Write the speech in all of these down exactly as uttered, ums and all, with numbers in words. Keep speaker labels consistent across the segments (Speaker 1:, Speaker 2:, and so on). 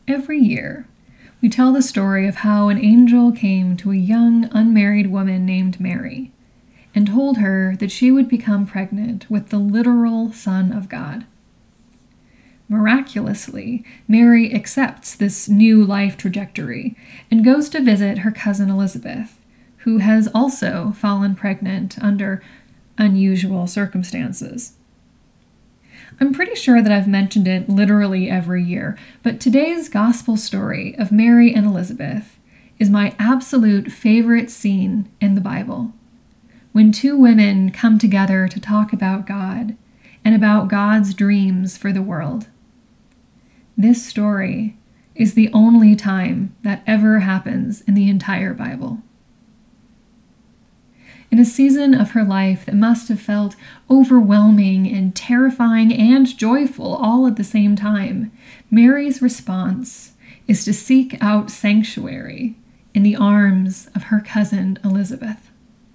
Speaker 1: Every year, we tell the story of how an angel came to a young, unmarried woman named Mary and told her that she would become pregnant with the literal Son of God. Miraculously, Mary accepts this new life trajectory and goes to visit her cousin Elizabeth, who has also fallen pregnant under unusual circumstances. I'm pretty sure that I've mentioned it literally every year, but today's gospel story of Mary and Elizabeth is my absolute favorite scene in the Bible, when two women come together to talk about God and about God's dreams for the world. This story is the only time that ever happens in the entire Bible. In a season of her life that must have felt overwhelming and terrifying and joyful all at the same time, Mary's response is to seek out sanctuary in the arms of her cousin Elizabeth.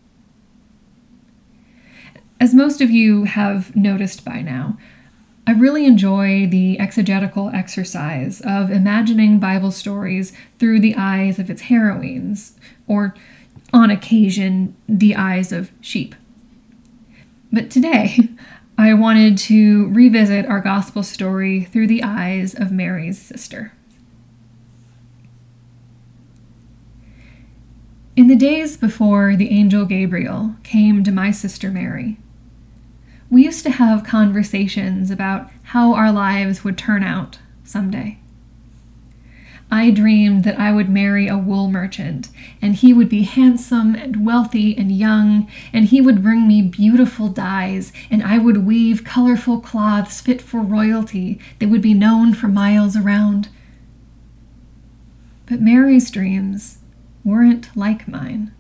Speaker 1: As most of you have noticed by now, I really enjoy the exegetical exercise of imagining Bible stories through the eyes of its heroines, or on occasion, the eyes of sheep. But today, I wanted to revisit our gospel story through the eyes of Mary's sister. In the days before the angel Gabriel came to my sister Mary, we used to have conversations about how our lives would turn out someday. I dreamed that I would marry a wool merchant, and he would be handsome and wealthy and young, and he would bring me beautiful dyes, and I would weave colorful cloths fit for royalty that would be known for miles around. But Mary's dreams weren't like mine.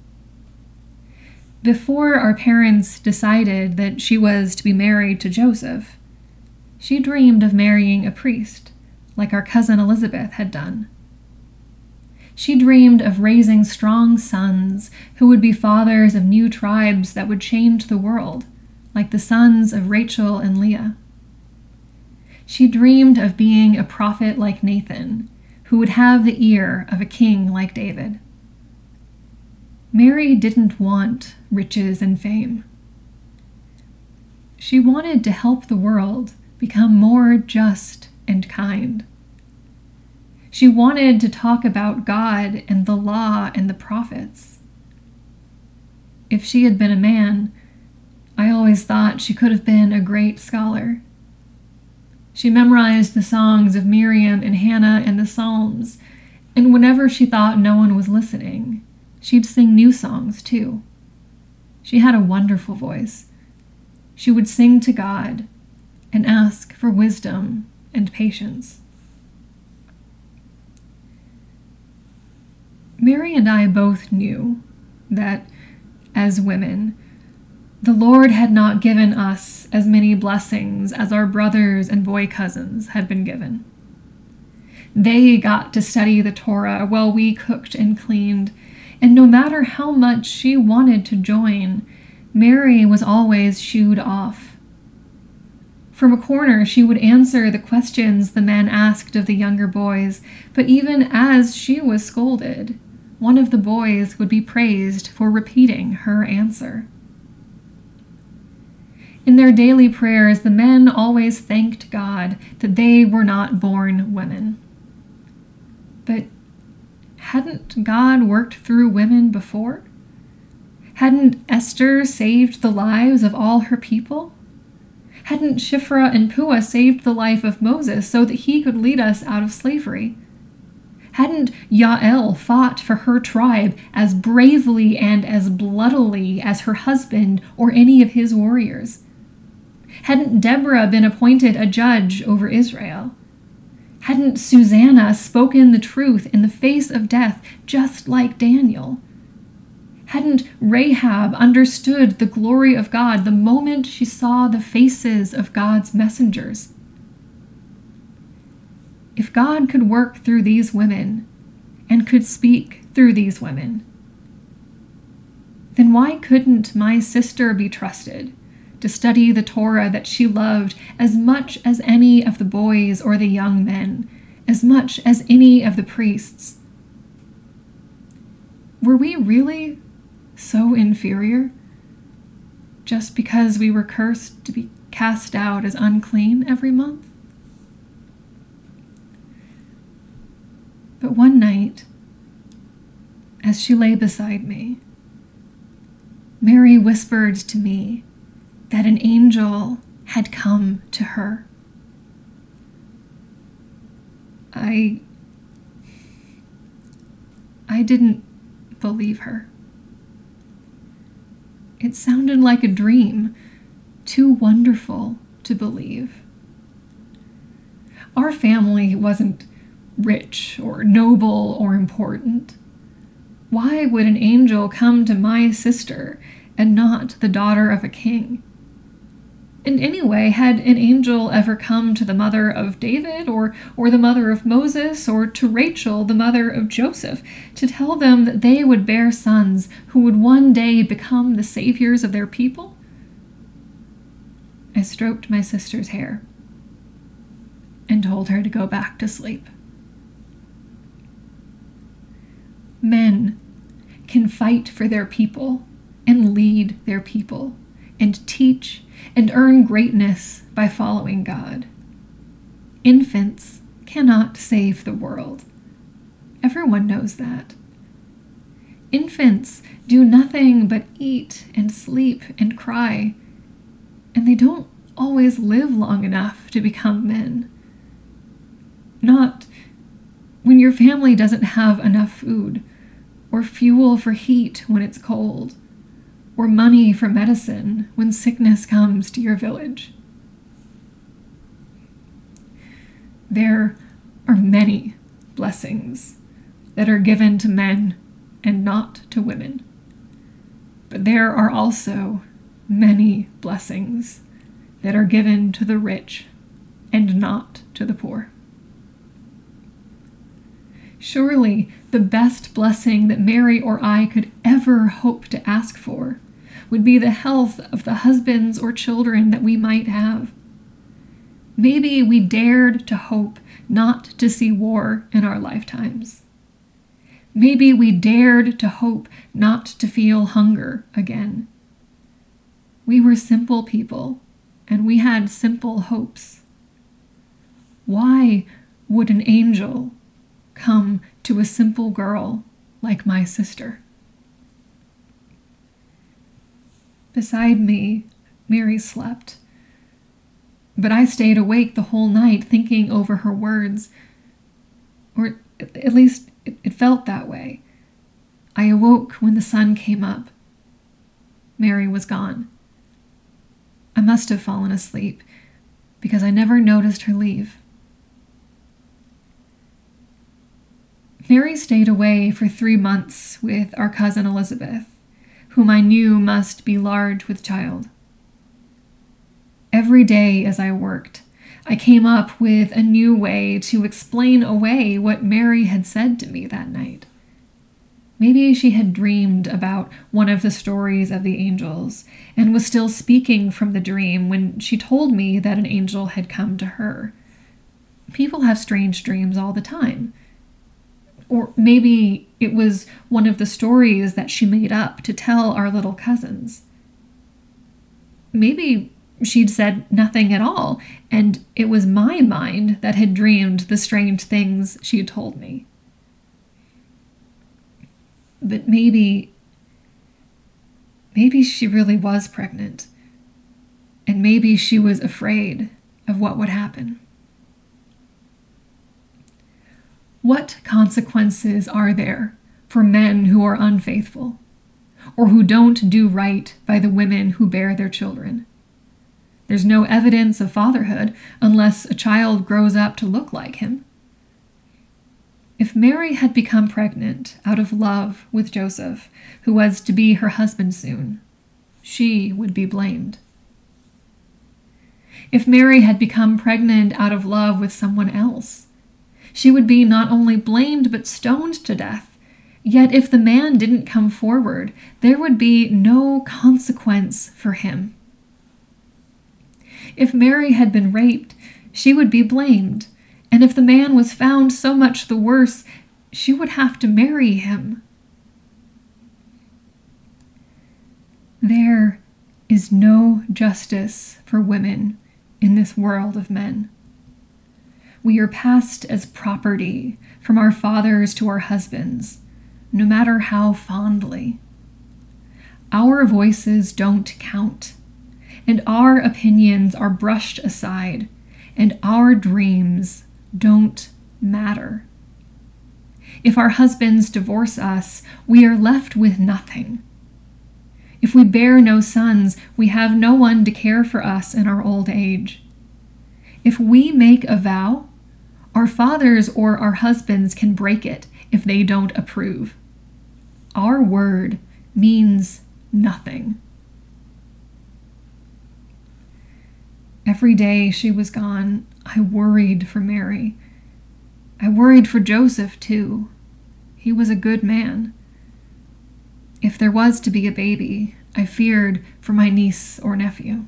Speaker 1: Before our parents decided that she was to be married to Joseph, she dreamed of marrying a priest, like our cousin Elizabeth had done. She dreamed of raising strong sons who would be fathers of new tribes that would change the world, like the sons of Rachel and Leah. She dreamed of being a prophet like Nathan, who would have the ear of a king like David. Mary didn't want riches and fame. She wanted to help the world become more just and kind. She wanted to talk about God and the law and the prophets. If she had been a man, I always thought she could have been a great scholar. She memorized the songs of Miriam and Hannah and the Psalms, and whenever she thought no one was listening, she'd sing new songs too. She had a wonderful voice. She would sing to God and ask for wisdom and patience. Mary and I both knew that, as women, the Lord had not given us as many blessings as our brothers and boy cousins had been given. They got to study the Torah while we cooked and cleaned, and no matter how much she wanted to join, Mary was always shooed off. From a corner, she would answer the questions the men asked of the younger boys, but even as she was scolded, one of the boys would be praised for repeating her answer. In their daily prayers, the men always thanked God that they were not born women. But hadn't God worked through women before? Hadn't Esther saved the lives of all her people? Hadn't Shiphrah and Puah saved the life of Moses so that he could lead us out of slavery? Hadn't Yael fought for her tribe as bravely and as bloodily as her husband or any of his warriors? Hadn't Deborah been appointed a judge over Israel? Hadn't Susanna spoken the truth in the face of death just like Daniel? Hadn't Rahab understood the glory of God the moment she saw the faces of God's messengers? If God could work through these women and could speak through these women, then why couldn't my sister be trusted to study the Torah that she loved as much as any of the boys or the young men, as much as any of the priests. Were we really so inferior just because we were cursed to be cast out as unclean every month? But one night, as she lay beside me, Mary whispered to me that an angel had come to her. I, I didn't believe her. It sounded like a dream, too wonderful to believe. Our family wasn't rich or noble or important. Why would an angel come to my sister and not the daughter of a king? And anyway, had an angel ever come to the mother of David or, or the mother of Moses or to Rachel, the mother of Joseph, to tell them that they would bear sons who would one day become the saviors of their people? I stroked my sister's hair and told her to go back to sleep. Men can fight for their people and lead their people and teach and earn greatness by following God. Infants cannot save the world. Everyone knows that. Infants do nothing but eat and sleep and cry, and they don't always live long enough to become men. Not when your family doesn't have enough food, or fuel for heat when it's cold, or money for medicine when sickness comes to your village. There are many blessings that are given to men and not to women, but there are also many blessings that are given to the rich and not to the poor. Surely the best blessing that Mary or I could ever hope to ask for would be the health of the husbands or children that we might have. Maybe we dared to hope not to see war in our lifetimes. Maybe we dared to hope not to feel hunger again. We were simple people, and we had simple hopes. Why would an angel come to a simple girl like my sister? Beside me, Mary slept, but I stayed awake the whole night thinking over her words, or at least it felt that way. I awoke when the sun came up. Mary was gone. I must have fallen asleep because I never noticed her leave. Mary stayed away for three months with our cousin Elizabeth, whom I knew must be large with child. Every day as I worked, I came up with a new way to explain away what Mary had said to me that night. Maybe she had dreamed about one of the stories of the angels and was still speaking from the dream when she told me that an angel had come to her. People have strange dreams all the time. Or maybe it was one of the stories that she made up to tell our little cousins. Maybe she'd said nothing at all, and it was my mind that had dreamed the strange things she had told me. But maybe, maybe she really was pregnant, and maybe she was afraid of what would happen. What consequences are there for men who are unfaithful, or who don't do right by the women who bear their children? There's no evidence of fatherhood unless a child grows up to look like him. If Mary had become pregnant out of love with Joseph, who was to be her husband soon, she would be blamed. If Mary had become pregnant out of love with someone else, she would be not only blamed but stoned to death. Yet if the man didn't come forward, there would be no consequence for him. If Mary had been raped, she would be blamed, And if the man was found so much the worse, she would have to marry him. There is no justice for women in this world of men. We are passed as property from our fathers to our husbands, no matter how fondly. Our voices don't count, and our opinions are brushed aside, and our dreams don't matter. If our husbands divorce us, we are left with nothing. If we bear no sons, we have no one to care for us in our old age. If we make a vow, our fathers or our husbands can break it if they don't approve. Our word means nothing. Every day she was gone, I worried for Mary. I worried for Joseph, too. He was a good man. If there was to be a baby, I feared for my niece or nephew.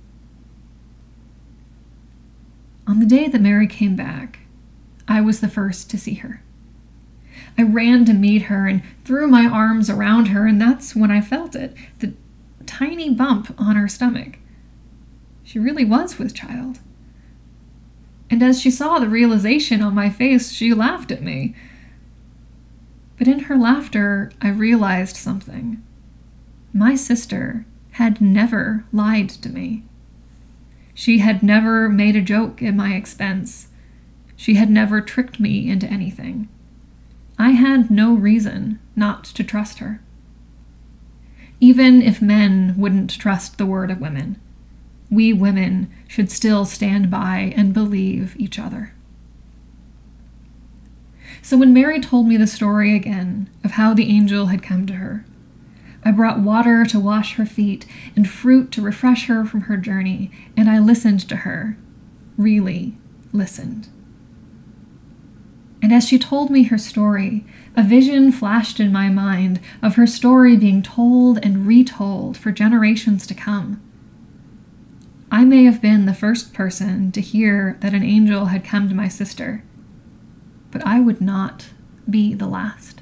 Speaker 1: On the day that Mary came back, I was the first to see her. I ran to meet her and threw my arms around her, and that's when I felt it, the tiny bump on her stomach. She really was with child. And as she saw the realization on my face, she laughed at me. But in her laughter, I realized something. My sister had never lied to me. She had never made a joke at my expense. She had never tricked me into anything. I had no reason not to trust her. Even if men wouldn't trust the word of women, we women should still stand by and believe each other. So when Mary told me the story again of how the angel had come to her, I brought water to wash her feet and fruit to refresh her from her journey, and I listened to her, really listened. And as she told me her story, a vision flashed in my mind of her story being told and retold for generations to come. I may have been the first person to hear that an angel had come to my sister, but I would not be the last.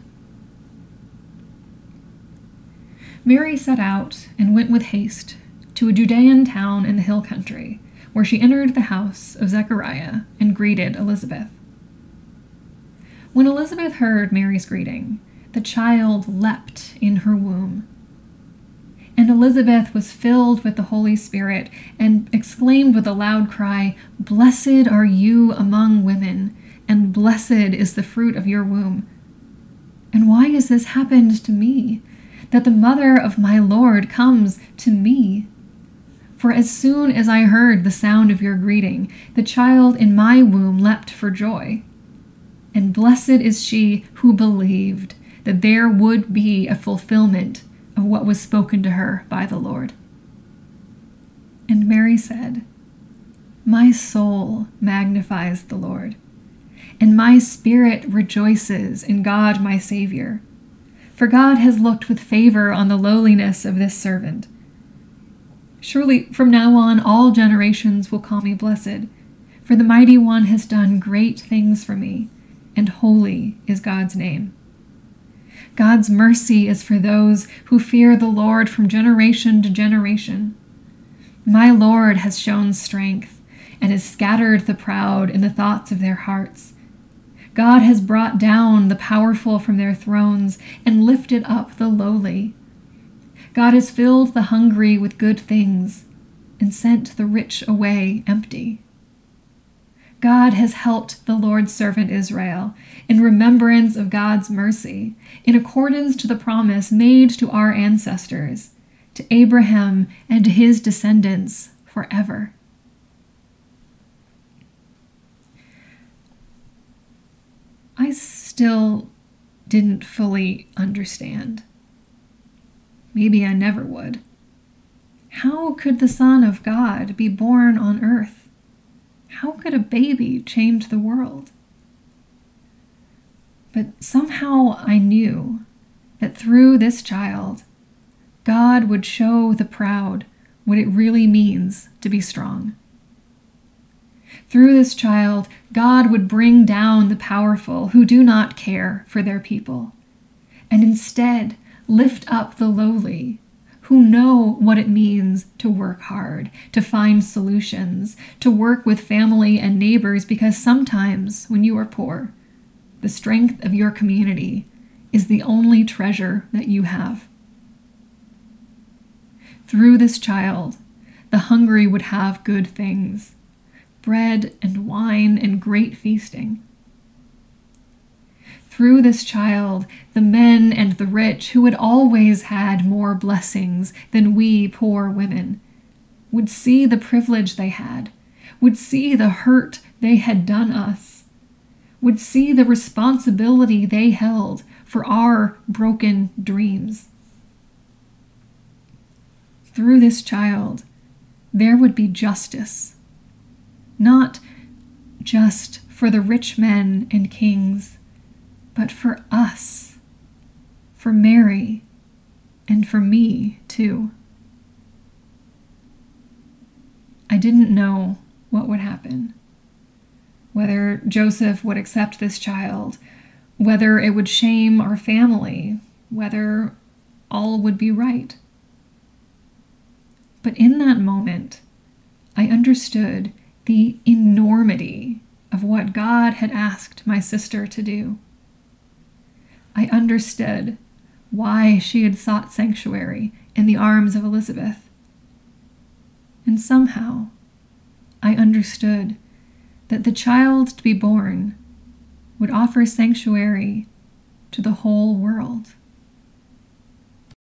Speaker 1: Mary set out and went with haste to a Judean town in the hill country, where she entered the house of Zechariah and greeted Elizabeth. When Elizabeth heard Mary's greeting, the child leapt in her womb. And Elizabeth was filled with the Holy Spirit and exclaimed with a loud cry, "Blessed are you among women, and blessed is the fruit of your womb. And why has this happened to me, that the mother of my Lord comes to me? For as soon as I heard the sound of your greeting, the child in my womb leapt for joy. And blessed is she who believed that there would be a fulfillment of what was spoken to her by the Lord." And Mary said, "My soul magnifies the Lord, and my spirit rejoices in God my Savior. For God has looked with favor on the lowliness of this servant. Surely from now on all generations will call me blessed, for the Mighty One has done great things for me, and holy is God's name. God's mercy is for those who fear the Lord from generation to generation. My Lord has shown strength and has scattered the proud in the thoughts of their hearts. God has brought down the powerful from their thrones and lifted up the lowly. God has filled the hungry with good things and sent the rich away empty. God has helped the Lord's servant Israel in remembrance of God's mercy, in accordance to the promise made to our ancestors, to Abraham and to his descendants forever." I still didn't fully understand. Maybe I never would. How could the Son of God be born on earth? How could a baby change the world? But somehow I knew that through this child, God would show the proud what it really means to be strong. Through this child, God would bring down the powerful who do not care for their people, and instead lift up the lowly who know what it means to work hard, to find solutions, to work with family and neighbors, because sometimes when you are poor, the strength of your community is the only treasure that you have. Through this child, the hungry would have good things, bread and wine and great feasting. Through this child, the men and the rich, who had always had more blessings than we poor women, would see the privilege they had, would see the hurt they had done us, would see the responsibility they held for our broken dreams. Through this child, there would be justice, not just for the rich men and kings, but for us, for Mary, and for me too. I didn't know what would happen, whether Joseph would accept this child, whether it would shame our family, whether all would be right. But in that moment, I understood the enormity of what God had asked my sister to do. I understood why she had sought sanctuary in the arms of Elizabeth. And somehow, I understood that the child to be born would offer sanctuary to the whole world.